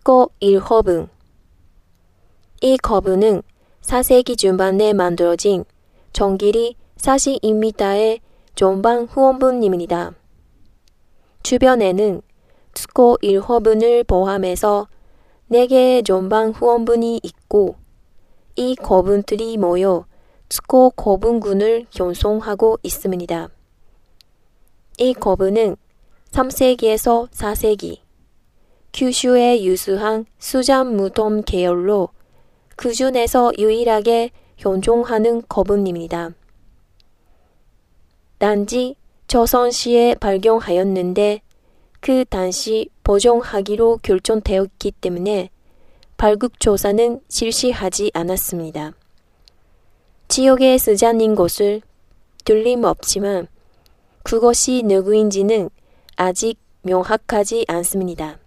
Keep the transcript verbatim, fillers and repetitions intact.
츠코 일허분. 이 거분은 사 세기 중반에 만들어진 전길이 사십이 미터의 전방 후원분입니다. 주변에는 츠코 일허분을 포함해서 네 개의 전방 후원분이 있고 이 거분들이 모여 츠코 거분군을 형성하고 있습니다. 이 거분은 삼 세기에서 사 세기 규슈에 유수한 수잔 무덤 계열로 그 중에서 유일하게 현존하는 거분입니다. 단지 조선시에 발견하였는데 그 당시 보존하기로 결정되었기 때문에 발굴 조사는 실시하지 않았습니다. 지역에 쓰자는 것을 틀림없지만 그것이 누구인지는 아직 명확하지 않습니다.